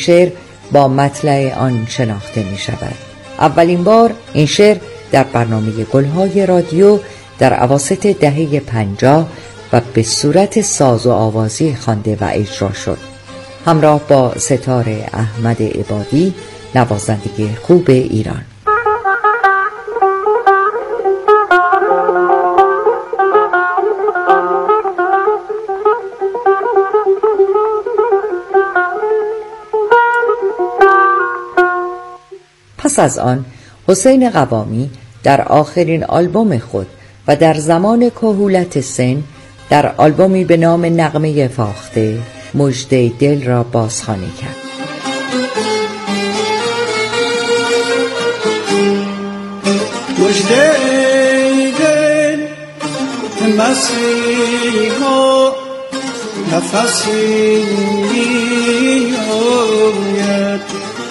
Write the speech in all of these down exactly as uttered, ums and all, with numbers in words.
شعر با مطلع آن شناخته می شود. اولین بار این شعر در برنامه گلهای رادیو در اواسط دهه پنجاه و به صورت ساز و آوازی خوانده و اجرا شد، همراه با ستاره احمد عبادی، نوازنده خوب ایران. پس از آن حسین قوامی در آخرین آلبوم خود و در زمان کهولت سن در آلبومی به نام نغمه فاخته مژده دل را بازخوانی کرد. مژده دل مسیحا نفسی میآید،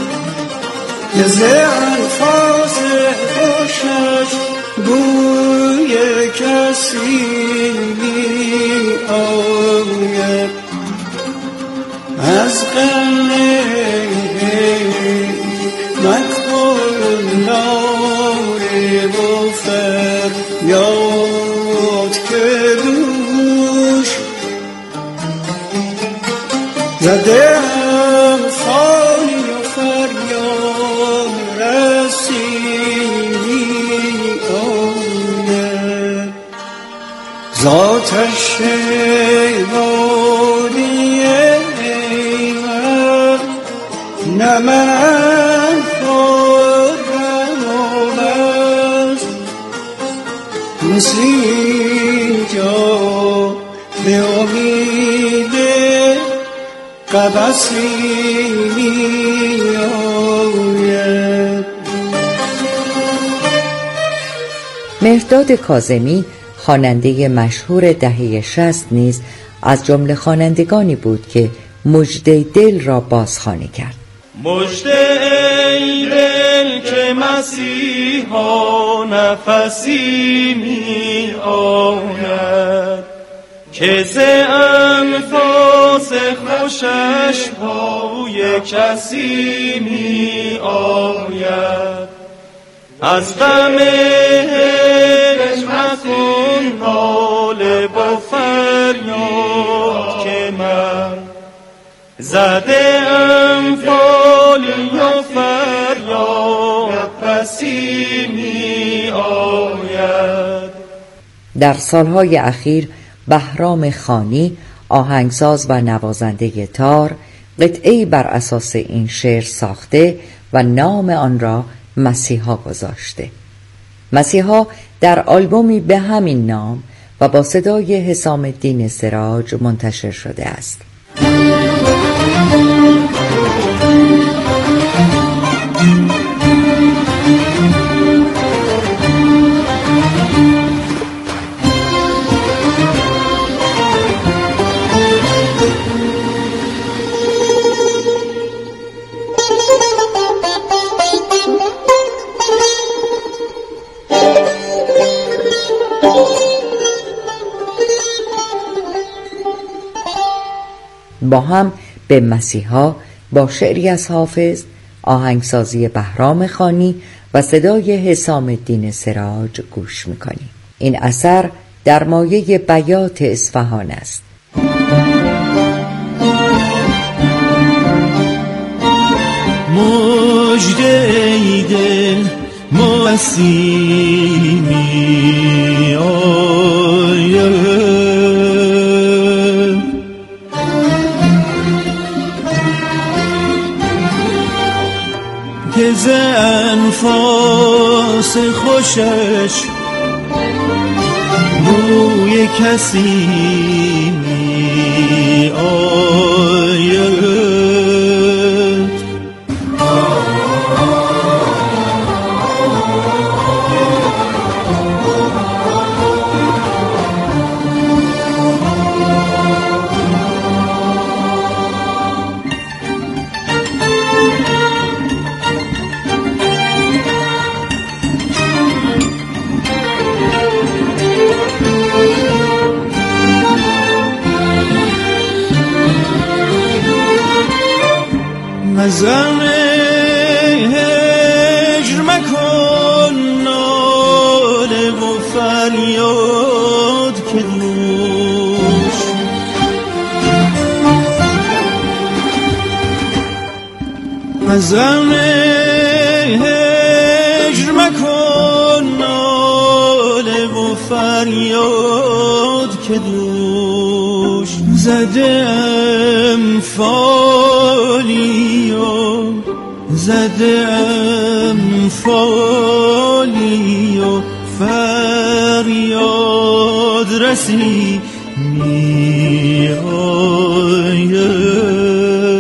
ز انفاس خوشش بوی کسی میآید، از غم مکن ناله و فریاد که دوش زدم فانی و فریاد رسی آید، ذاتش شیوانیه نه من خودم آمست، مثل اینجا به امید قبسی می آید. مهرداد کاظمی خواننده مشهور دهه شصت نیز از جمله خوانندگانی بود که مژده دل را بازخوانی کرد. مژده ای دل که مسیحا نفسی می آید، که ز انفاس خوشش بوی کسی می آید، از غم هجر مکن ناله با فریاد که من زده ام فالی و فریاد پسی می آید. در سالهای اخیر بهرام خانی، آهنگساز و نوازنده تار، قطعه‌ای بر اساس این شعر ساخته و نام آن را مسیحا گذاشته. مسیحا در آلبومی به همین نام و با صدای حسام الدین سراج منتشر شده است. با هم به مسیحا با شعری از حافظ، آهنگسازی بهرام خانی و صدای حسام الدین سراج گوش میکنیم. این اثر در مایه بیات اصفهان است. مژده ای دل مسیح می آید، که ز انفاس خوشش بوی کسی می آید. از غم هجر مکن ناله و فریاد که دوش از غم هجر مکن ناله و فریاد که دوش زدم فالی و زدم فالی و فریاد رسی می آید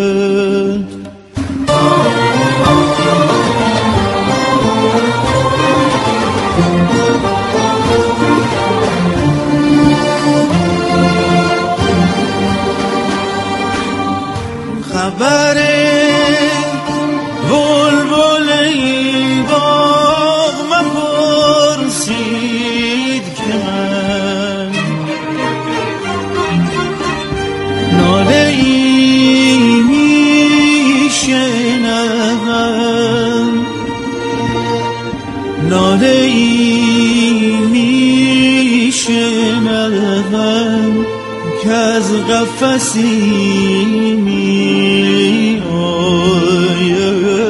خبر بلبل این باغ مپرسید که من ناله ای میشنوم ناله ای میشنوم که از قفسی می آید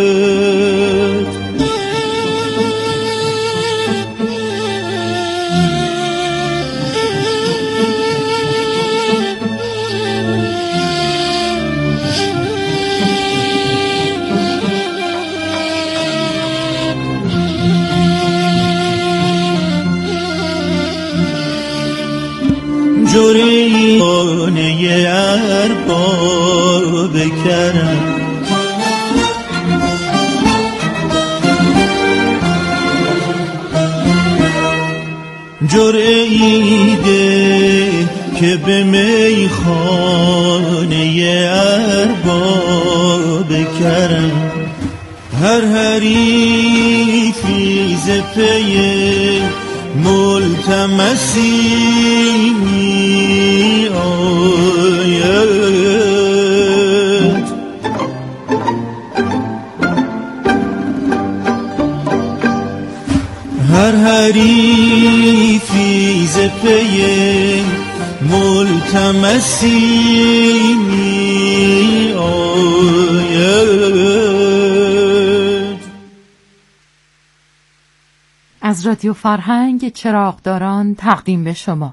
جوریانه ارباب کرم جوریده که به میخانه ارباب کرم هر حریفی ز پی ملتمسی می آید هر حریفی ز پی ملتمسی می آید. از رادیو فرهنگ چراغداران تقدیم به شما.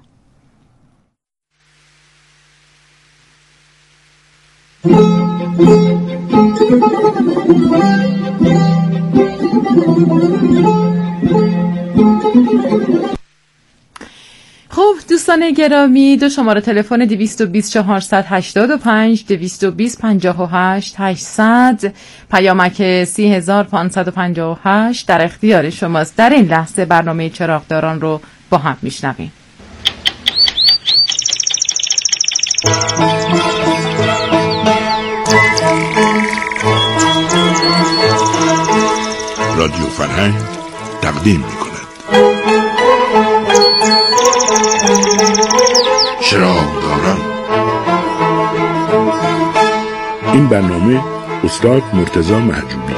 خب دوستان گرامی، دو شماره تلفن دویست و بیست چهارصد و هشتاد و پنج دویست و بیست پنجاه و هشت هشتصد، پیامک سی هزار و پانصد و پنجاه و هشت در اختیار شماست. در این لحظه برنامه چراغداران رو با هم میشنویم. رادیو فرهنگ تقدیم می‌کند چراغداران. این برنامه استاد مرتضی محجوبی.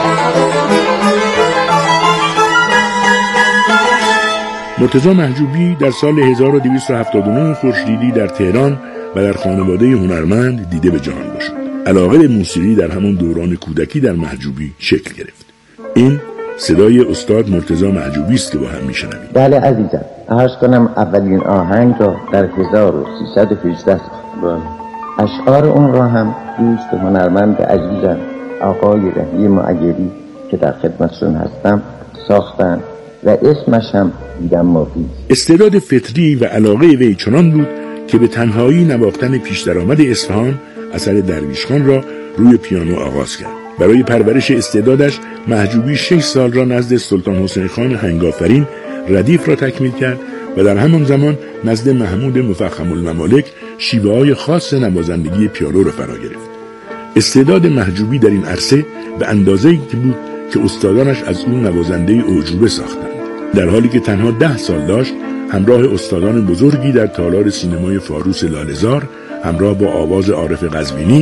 مرتضی محجوبی در سال هزار و دویست و هفتاد و نه خورشیدی در تهران و در خانواده هنرمند دیده به جهان گشود. علاقه به موسیقی در همان دوران کودکی در محجوبی شکل گرفت. این صدای استاد مرتضی محجوبی است که با هم میشنویم. بله عزیزم، عرض کنم اولین آهنگ را در هزار و سیصد و هجده ساختم. اشعار اون را هم دوست هنرمند عزیزم آقای رحیم عیری که در خدمتشون هستم ساختن و اسمش هم دیدم مفید. استعداد فطری و علاقه وی چنان بود که به تنهایی نواختن پیش درآمد اصفهان اثر درویش خان را روی پیانو آغاز کرد. برای پرورش استعدادش محجوبی شش سال را نزد سلطان حسین خان هنگافرین ردیف را تکمیل کرد و در همان زمان نزد محمود مفخم الممالک شیوه‌های خاص نوازندگی پیانو را فرا گرفت. استعداد محجوبی در این عرصه به اندازه‌ای بود که استادانش از اون نوازنده اعجوبه ساختند. در حالی که تنها ده سال داشت، همراه استادان بزرگی در تالار سینمای فاروس لاله‌زار، همراه با آواز عارف قزوینی،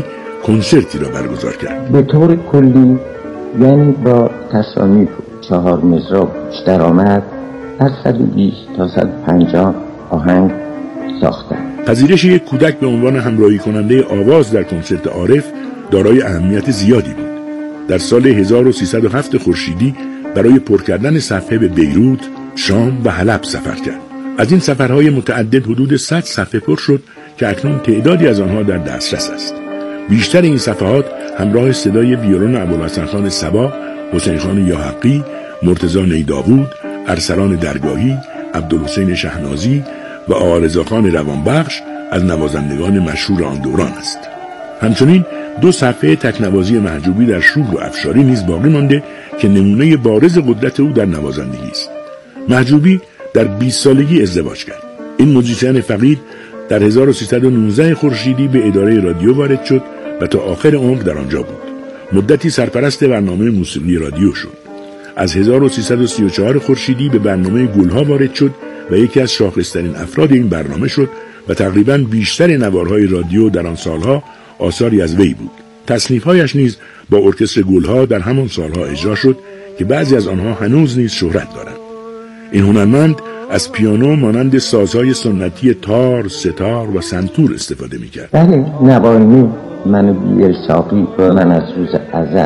کنسرتی را برگزار کرد. به طور کلی یعنی با تصانیف چهار مضراب درآمد از صد و بیست تا صد و پنجاه آهنگ ساختند. پذیرش یک کودک به عنوان همراهی کننده آواز در کنسرت عارف دارای اهمیت زیادی بود. در سال هزار و سیصد و هفت خورشیدی برای پر کردن صفحه به بیروت، شام و حلب سفر کرد. از این سفرهای متعدد حدود صد صفحه پر شد که اکنون تعدادی از آنها در دسترس است. بیشتر این صفحات همراه صدای ویولن ابوالحسن خان صبا، حسین خان یاحقی، مرتضی نیداوود، ارسلان درگاهی، عبدالحسین شهنازی و آقا رضاخان روانبخش از نوازندگان مشهور آن دوران است. همچنین دو صفحه تکنوازی محجوبی در شور و افشاری نیز باقی مانده که نمونه بارز قدرت او در نوازندگی است. محجوبی در بیست سالگی ازدواج کرد. این موزیسین فقید در هزار و سیصد و نوزده خورشیدی به اداره رادیو وارد شد و تا آخر عمر در آنجا بود. مدتی سرپرست برنامه موسیقی رادیو شد. از هزار و سیصد و سی و چهار خورشیدی به برنامه گلها وارد شد و یکی از شاخص‌ترین افراد این برنامه شد و تقریباً بیشتر نوارهای رادیو در آن سالها آثاری از وی بود. تصنیف‌هایش نیز با ارکستر گلها در همان سالها اجرا شد که بعضی از آنها هنوز نیز شهرت دارند. این هنرمند از پیانو مانند سازهای سنتی تار، ستار و سنتور استفاده می‌کرد. بله، نوایی من بیر ساقی و من از روز ازل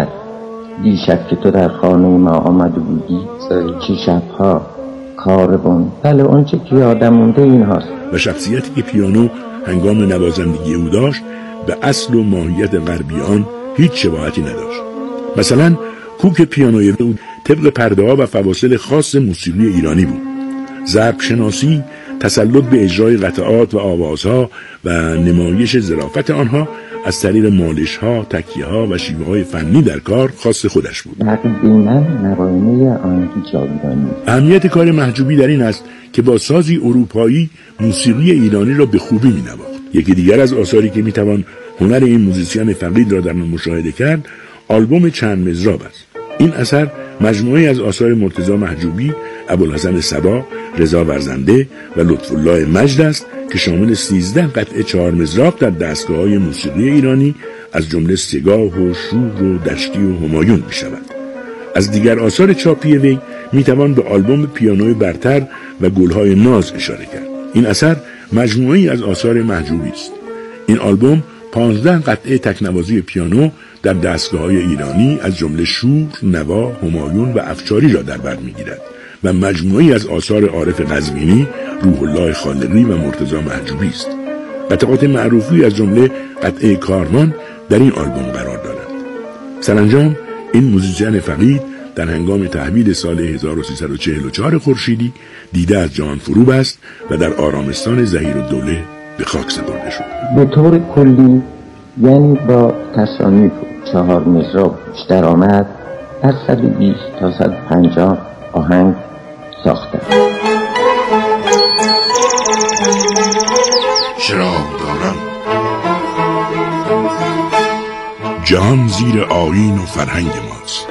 دیشب که تو در خانه ما آمده بودی چه شبها کاربون. بله، اون چه که یادم مونده این هاست. و شخصیتی که پیانو هنگام نوازندگی او داشت به اصل و ماهیت غربی آن هیچ شباهتی نداشت. مثلا کوک پیانوی او طبق پرده‌ها و فواصل خاص موسیقی ایرانی بود. ضرب شناسی، تسلط به اجرای قطعات و آوازها و نمایش ظرافت آنها از طریق مالش‌ها، تکیه‌ها و شیوه‌های فنی در کار خاص خودش بود. تقریباً نوایمه آهنگی جاودانی. اهمیت کار محجوبی در این است که با سازی اروپایی موسیقی ایرانی را به خوبی می‌نواخت. یکی دیگر از آثاری که می‌توان هنر این موزیسین فقید را در آن مشاهده کرد، آلبوم چند مضراب است. این اثر مجموعه‌ای از آثار مرتضی محجوبی، ابوالحسن صبا، رضا ورزنده و لطف‌الله مجد است که شامل سیزده قطعه چهار مضراب در دستگاه‌های موسیقی ایرانی از جمله سگاه و شور و دشتی و همایون می‌شود. از دیگر آثار چاپی وی می‌توان به آلبوم پیانوی برتر و گل‌های ناز اشاره کرد. این اثر مجموعه‌ای از آثار محجوبی است. این آلبوم پانزده قطعه تکنوازی پیانو در دستگاه‌های ایرانی از جمله شور، نوا، همایون و افشاری را در بر می‌گیرد و مجموعه‌ای از آثار عارف قزوینی، روح الله خالقی و مرتضی محجوبی است. قطعات معروفی از جمله قطعه کاروان در این آلبوم قرار دارند. سرانجام این موزیسین فقید در هنگام تحویل سال هزار و سیصد و چهل و چهار خورشیدی دیده از جهان فرو بست و در آرامستان ظهیرالدوله به خاک سپرده شد. به طور کلی یعنی با تصانیف چهار مضراب درآمد از صد و بیست تا صد و پنجاه آهنگ ساخته. چراغ دارم جهان زیر آیین و فرهنگ ماست.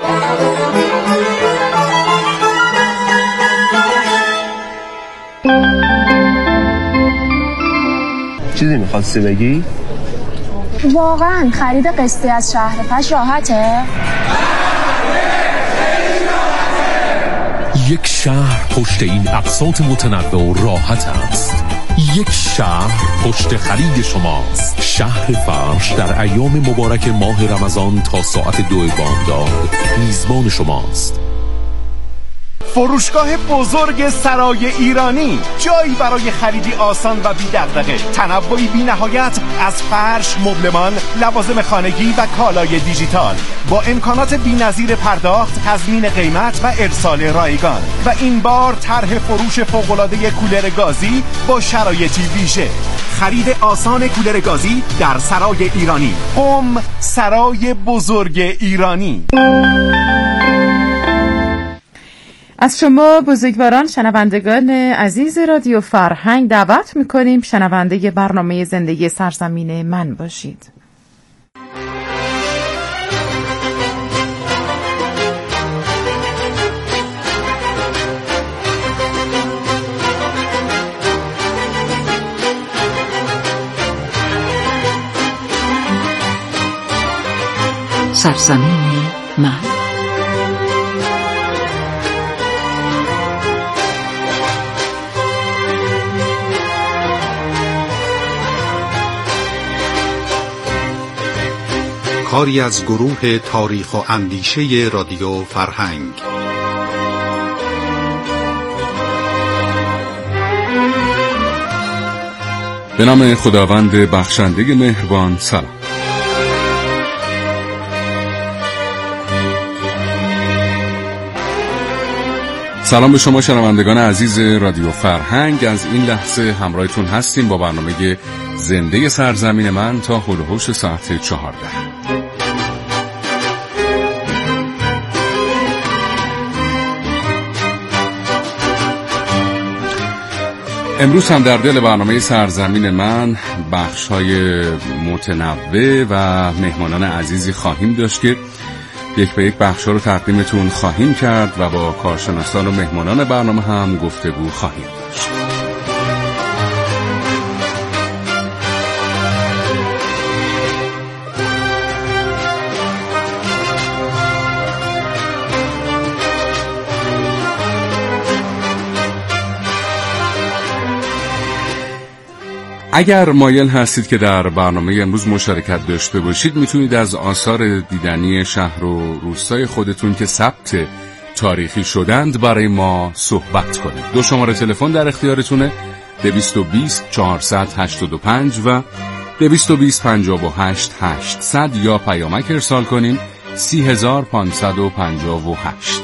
چیزی میخواستی بگی؟ واقعا خرید قسطی از شهر پش راحته؟ یک شهر پشت این اقساط متنوع و راحت است. یک شهر پشت خرید شماست. شهر فرش در ایام مبارک ماه رمضان تا ساعت دو بامداد میزبان شماست. فروشگاه بزرگ سرای ایرانی، جایی برای خریدی آسان و بی دغدغه، تنوعی بی نهایت از فرش، مبلمان، لوازم خانگی و کالای دیجیتال با امکانات بی‌نظیر پرداخت، تضمین قیمت و ارسال رایگان. و این بار طرح فروش فوق‌العاده کولر گازی با شرایطی ویژه. خرید آسان کولر گازی در سرای ایرانی. قم، سرای بزرگ ایرانی. از شما بزرگواران شنوندگان عزیز رادیو فرهنگ دعوت میکنیم شنونده برنامه زندگی سرزمین من باشید. سرزمین من. کاری از گروه تاریخ و اندیشه رادیو فرهنگ. به نام خداوند بخشنده مهربان. سلام. سلام به شما شنوندگان عزیز رادیو فرهنگ. از این لحظه همراهتون هستیم با برنامه زنده سرزمین من تا هول و هوش ساعت چهارده. امروز هم در دل برنامه سرزمین من بخش‌های متنوع و مهمانان عزیزی خواهیم داشت که یک به یک بخش‌ها رو تقدیمتون خواهیم کرد و با کارشناسان و مهمانان برنامه هم گفتگو خواهیم داشت. اگر مایل هستید که در برنامه امروز مشارکت داشته باشید، میتونید از آثار دیدنی شهر و روستای خودتون که ثبت تاریخی شدند برای ما صحبت کنید. دو شماره تلفن در اختیارتونه: دویست و بیست چهارصد هشتاد و پنج و دویست و بیست پنجاه و هشت هشتصد یا پیامک ارسال کنین سی هزار پانصد و پنجاه و هشت.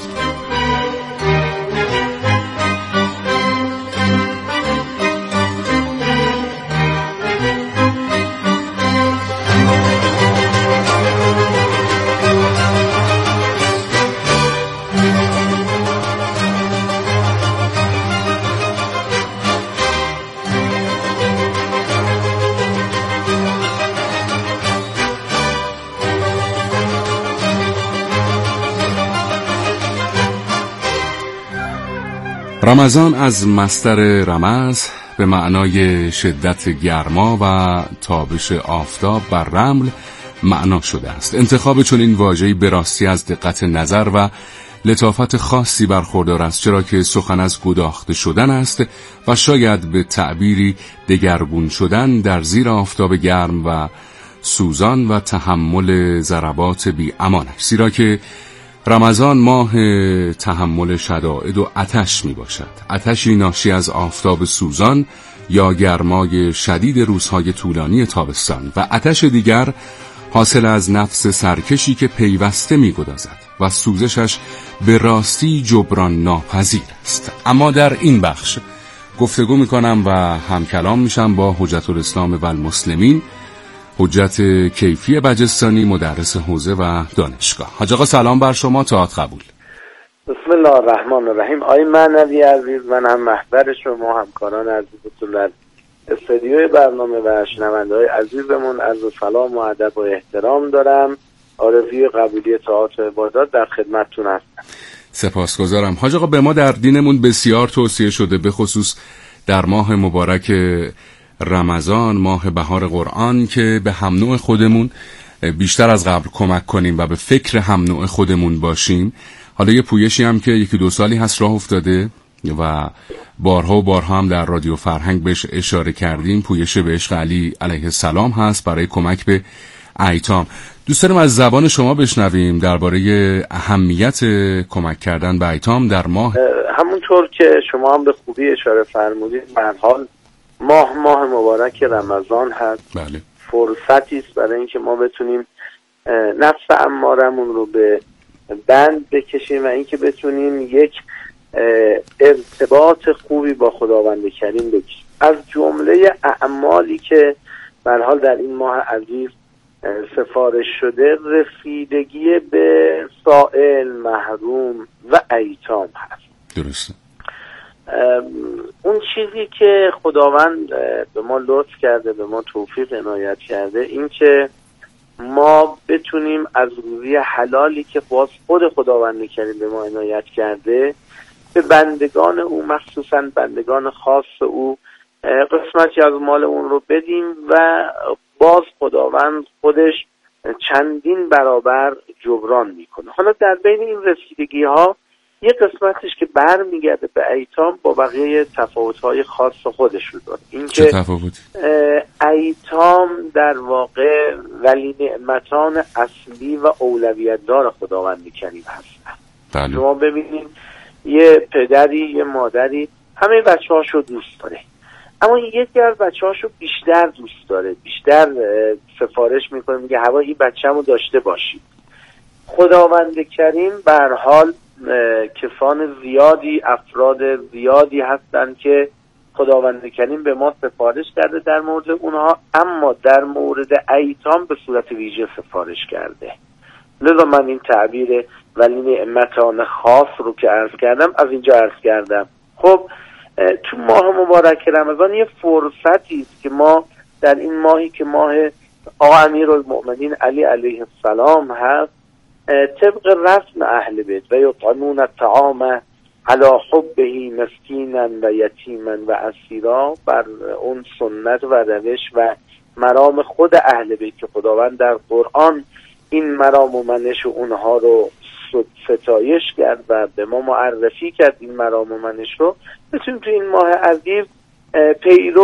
رمضان از مصدر رمز به معنای شدت گرما و تابش آفتاب بر رمل معنا شده است. انتخاب چون این واژه‌ای به راستی از دقت نظر و لطافت خاصی برخوردار است، چرا که سخن از گداخته شدن است و شاید به تعبیری دگرگون شدن در زیر آفتاب گرم و سوزان و تحمل ضربات بی امانش، زیرا که رمضان ماه تحمل شدائد و آتش می باشد. آتشی ناشی از آفتاب سوزان یا گرمای شدید روزهای طولانی تابستان و آتش دیگر حاصل از نفس سرکشی که پیوسته می گدازد و سوزشش به راستی جبران ناپذیر است. اما در این بخش گفتگو می کنم و همکلام میشم با حجت الاسلام و المسلمین، حجت کیفی بجستانی، مدرس حوزه و دانشگاه. حاج آقا سلام بر شما، طاعت قبول. بسم الله الرحمن الرحیم. آقای معنوی عزیز، من هم محبر شما، همکاران عزیزتون در استودیوی برنامه و شنونده‌های عزیزمون عرض سلام و ادب و احترام دارم. آرزوی قبولی طاعات و عبادات در خدمتتون هستم. سپاسگزارم. حاج آقا، به ما در دینمون بسیار توصیه شده، به خصوص در ماه مبارک رمضان، ماه بهار قرآن، که به هم نوع خودمون بیشتر از قبل کمک کنیم و به فکر هم نوع خودمون باشیم. حالا یه پویشی هم که یکی دو سالی هست راه افتاده و بارها و بارها هم در رادیو فرهنگ بهش اشاره کردیم، پویش به عشق علی علیه السلام هست برای کمک به ایتام. دوست داریم از زبان شما بشنویم درباره اهمیت کمک کردن به ایتام در ماه. همونطور که شما هم به خوبی اشاره فرمودید، به هر حال ماه ماه مبارک رمضان هست. بله. فرصتی است برای اینکه ما بتونیم نفس امارمون رو به بند بکشیم و اینکه بتونیم یک ارتباط خوبی با خداوند کریم بگیریم. از جمله اعمالی که به هر حال در این ماه عزیز سفارش شده، رسیدگی به سائل، محروم و ایتام هست. درسته. اون چیزی که خداوند به ما لطف کرده، به ما توفیق عنایت کرده، این که ما بتونیم از روزی حلالی که باز خود خداوند کریم به ما عنایت کرده، به بندگان او، مخصوصا بندگان خاص او، قسمتی از مال اون رو بدیم و باز خداوند خودش چندین برابر جبران میکنه. حالا در بین این رسیدگی ها یه قسمتش که بر میگرده به ایتام با بقیه تفاوت‌های خاص خودش رو داره. این چه که تفاوتی؟ ایتام در واقع ولی نعمتان اصلی و اولویت دار خداوند کریم هستن. بله. شما ببینید یه پدری یه مادری همه بچه هاشو دوست داره، اما یکی از بچه هاشو بیشتر دوست داره، بیشتر سفارش میکنه، میگه هوا این بچه‌مو داشته باشید. خداوند کریم به هر حال کسان زیادی، افراد زیادی هستند که خداوند کریم به ما سفارش کرده در مورد اونها، اما در مورد ایتام به صورت ویژه سفارش کرده. لذا من این تعبیر ولی نعمتان خاص رو که عرض کردم از اینجا عرض کردم. خب تو ماه مبارک رمضان یه فرصتی است که ما در این ماهی که ماه آقا امیرالمؤمنین علی علیه السلام هست، طبق رسم اهل بیت و یطعمون الطعام علی حبه مسکینا و یتیما و اسیرا، بر اون سنت و روش و مرام خود اهل بیت که خداوند در قرآن این مرام و منش اونها رو ستایش کرد و به ما معرفی کرد این مرام و منش رو، بتونیم تو این ماه عزیز پیرو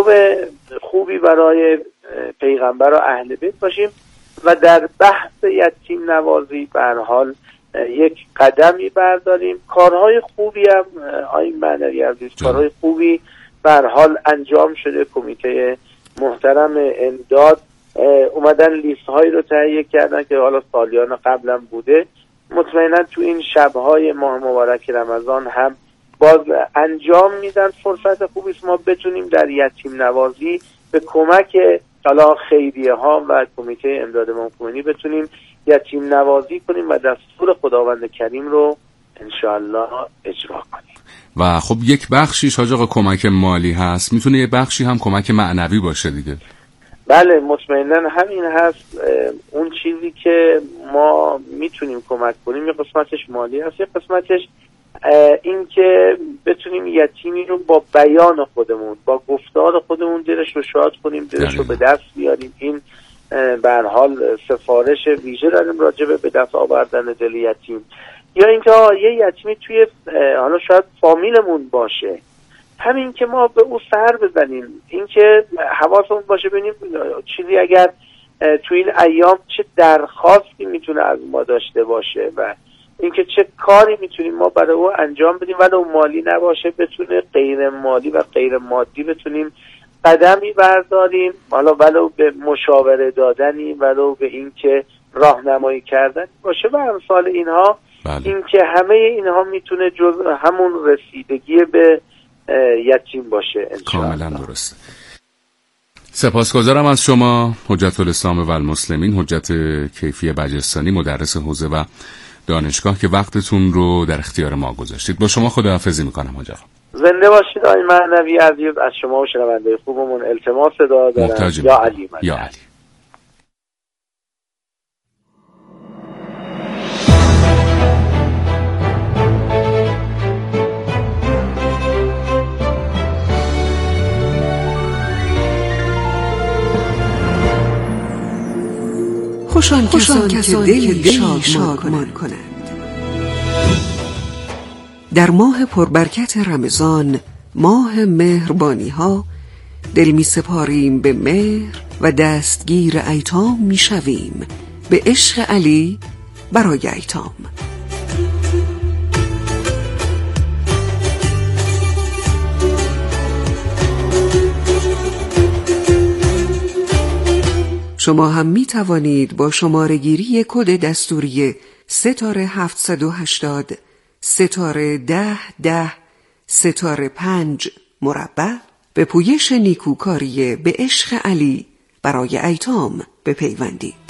خوبی برای پیغمبر و اهل بیت باشیم و در بحث یتیم نوازی به هر حال یک قدمی برداریم. کارهای خوبی هم آیین معنوی عزیز، کارهای خوبی به هر حال انجام شده. کمیته محترم امداد اومدن لیست هایی رو تهیه کردن که حالا سالیان قبلا بوده. مطمئنا تو این شبهای ماه مبارک رمضان هم باز انجام میدن. فرصت خوبی است ما بتونیم در یتیم نوازی به کمک حالا خیریه ها و کمیته امداد امام خمینی بتونیم یتیم نوازی کنیم و دستور خداوند کریم رو انشاءالله اجرا کنیم. و خب یک بخشیش حاج آقا کمک مالی هست، میتونه یه بخشی هم کمک معنوی باشه دیگه. بله مطمئنا همین هست. اون چیزی که ما میتونیم کمک کنیم یه قسمتش مالی هست، یه قسمتش این که بتونیم یتیمی رو با بیان خودمون، با گفتار خودمون دلش رو شاد کنیم، دلش رو به دست بیاریم. این به هر حال سفارش ویژه داریم راجع به دست آوردن دل یتیم. یا اینکه یه یتیمی توی حالا شاید فامیلمون باشه، همین که ما به او سر بزنیم، این که حواسمون باشه ببینیم چیزی اگر توی این ایام چه درخواستی میتونه از ما داشته باشه و اینکه چه کاری میتونیم ما برای او انجام بدیم، ولو مالی نباشه بتونه غیر مالی و غیر مادی بتونیم قدمی برداریم، حالا ولو به مشاوره دادنی، ولو به اینکه راهنمایی کردن باشه و امثال اینها. بله. اینکه همه اینها میتونه جز همون رسیدگی به یتیم باشه انشاءالله. کاملا درسته. سپاسگزارم از شما حجت الاسلام و المسلمین حجت کیفی بجستانی، مدرس حوزه و دانشگاه که وقتتون رو در اختیار ما گذاشتید. با شما خداحافظی میکنم حاج آقا. زنده باشید آقای معنوی عزیز. از شما و شنونده خوبمون التماس دعا دارم. یا علی من. یا علی. خوشان کسان که دل شادمان کنند. در ماه پربرکت رمضان، ماه مهربانی ها، دل می سپاریم به مهر و دستگیر ایتام می شویم به عشق علی برای ایتام. شما هم می توانید با شماره گیری کد دستوری ستاره هفتصد و هشتاد ستاره ده ده ستاره پنج مربع به پویش نیکوکاری به عشق علی برای ایتام بپیوندید.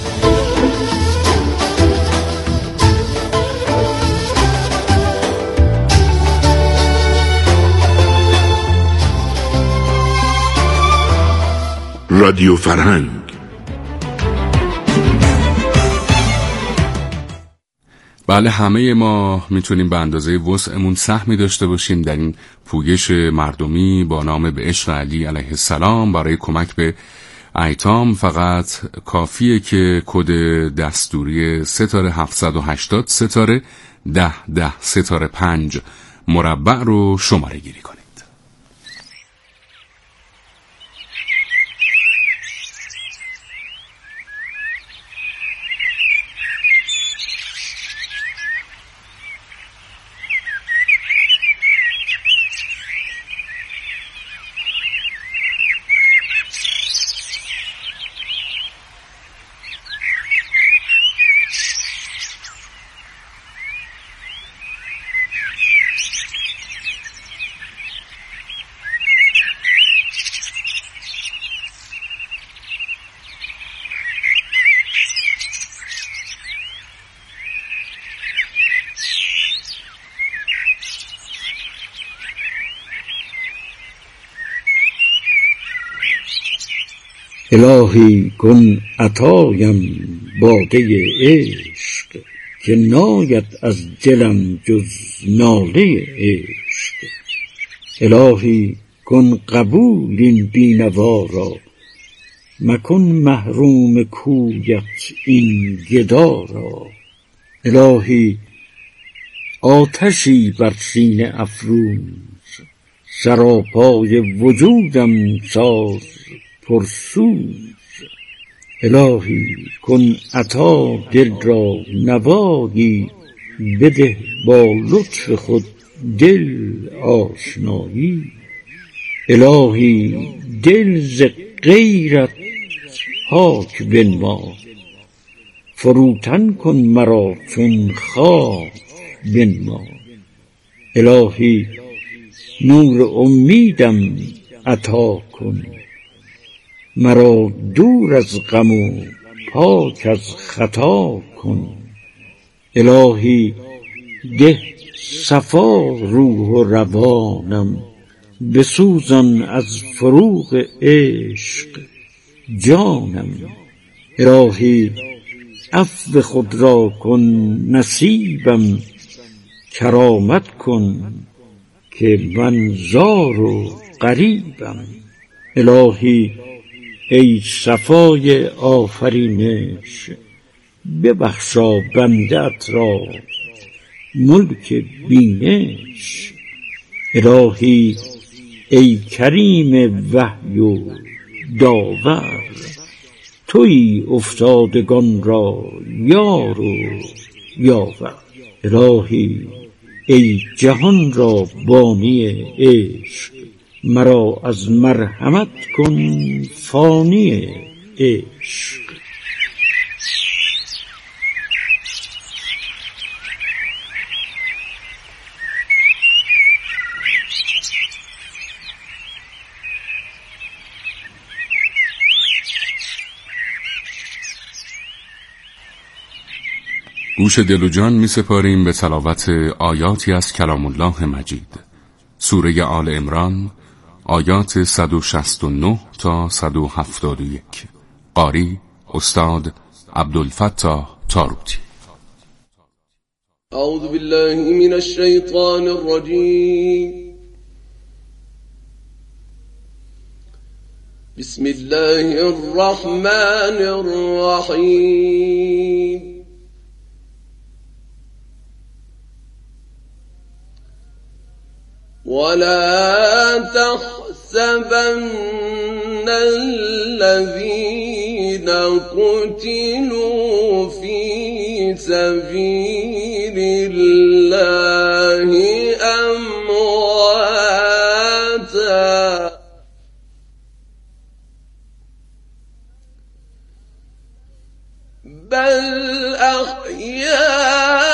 رادیو فرهنگ. بله، همه ما میتونیم به اندازه وسعمون سهمی داشته باشیم در این پویش مردمی با نام به عشق علی علیه السلام برای کمک به ایتام فقط کافیه که کد دستوری ستاره هفتصد و هشتاد ستاره ده ده ستاره پنج مربع رو شماره گیری کنید. الهی کن عطایم باده عشق، که ناید از دلم جز ناله عشق. الهی کن قبول این بینوا را، مکن محروم کویت این گدا را. الهی آتشی بر سینه افروز، سراپای وجودم ساز پرسوز. الهی کن عطا دل را نوایی، بده با لطف خود دل آشنایی. الهی دل ز غیرت پاک بنما، فروتن کن مرا چون خاک بنما. الهی نور امیدم عطا کن، مرا دور از غم و پاک از خطا کن. الهی ده صفا روح و روانم، بسوزان از فروغ عشق جانم. الهی عفو خود را کن نصیبم، کرامت کن که من زار و غریبم. الهی ای صفای آفرینش، ببخشا بنده‌ات را ملک بینش. الهی ای کریم وحی و داور، تویی افتادگان را یار و یاور. الهی ای جهان را بانی عشق، مرا از مرحمت کن فانی عشق. گوش دل و جان می سپاریم به تلاوت آیاتی از کلام الله مجید، سوره آل عمران، آیات صد و شصت و نه تا صد و هفتاد و یک. قاری استاد عبدالفتاح تاروتی. اعوذ بالله من الشیطان الرجیم. بسم الله الرحمن الرحیم. ولا تحسبن الذين قتلوا في سبيل الله أمواتا بل أحياء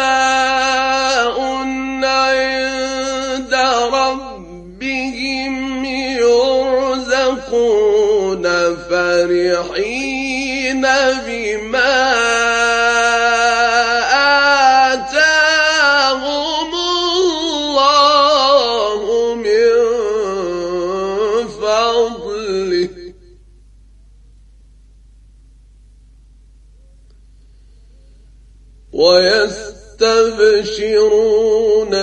فرحين بما آتاهم الله من فضله ويستبشرون